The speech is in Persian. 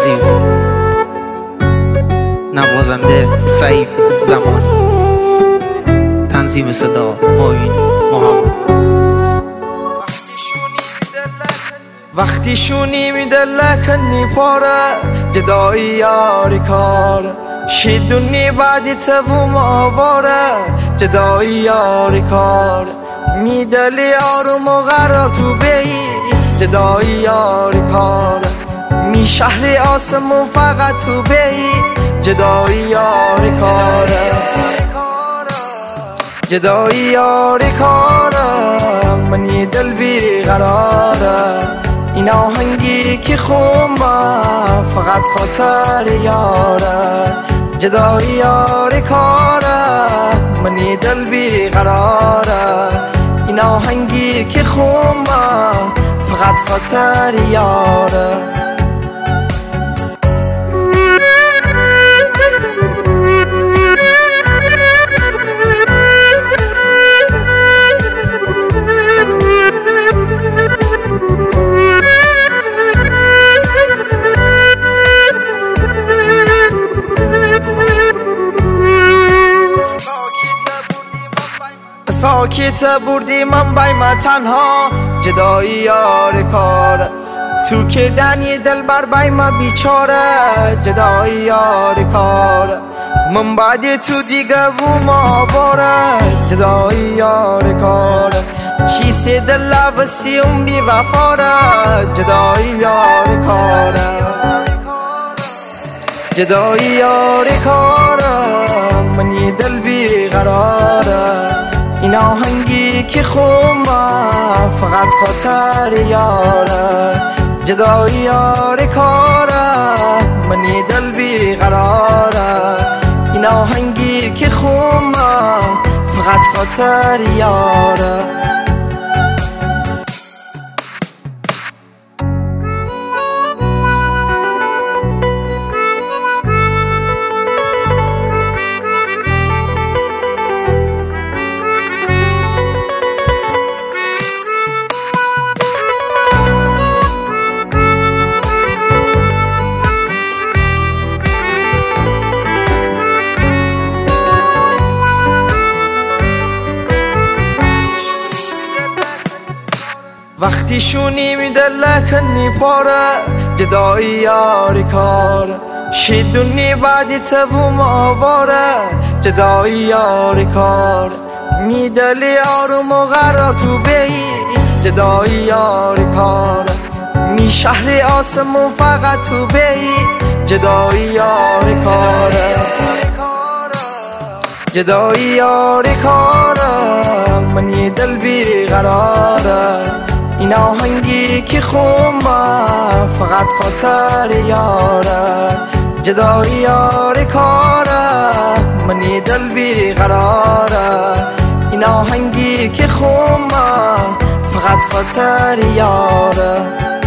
عزیز، نوازنده سعید زمانی، تنظیم صدا معین محمد. وقتی شونی میده لکنی پاره جدایی یاری کار شیدونی بعدی تبوم آواره جدایی یاری کار میدلی آروم و قرار تو بی جدایی یاری کار می شهری آسمون فقط تو بی جدایی یاری کاره جدایی یاری کاره منی دل بی قراره این آهنگی که خومه فقط خاطر یاره جدایی یاری کاره منی دل بی قراره این آهنگی که خومه فقط خاطر یاره ساکت بردی من بایم تنها جدایی یار کار تو که دنی دل بر بایم بیچاره جدایی یار کار من بعد تو دیگه بوم آواره جدایی یار کار چیسی دل بسیم بی وفاره جدایی یار کاره جدایی یار کاره منی دل بی قراره این آهنگی که خومه فقط خاطر یاره جدایی یاری کاره منی دل بی قراره این آهنگی که خومه فقط خاطر یاره وقتی شونی میده لکنی پاره جدایی یاری کار شیدونی بعدی تبوم آواره جدایی یاری کار میدلی آروم و قرار تو بی جدایی یاری کار می شهری آسمون فقط تو بی جدایی یاری کاره جدایی یاری کاره منی دل بی قراره این آهنگی که خومه فقط خاطر یاره جدایی یاری کاره منی دل بی قراره این آهنگی که خومه فقط خاطر یاره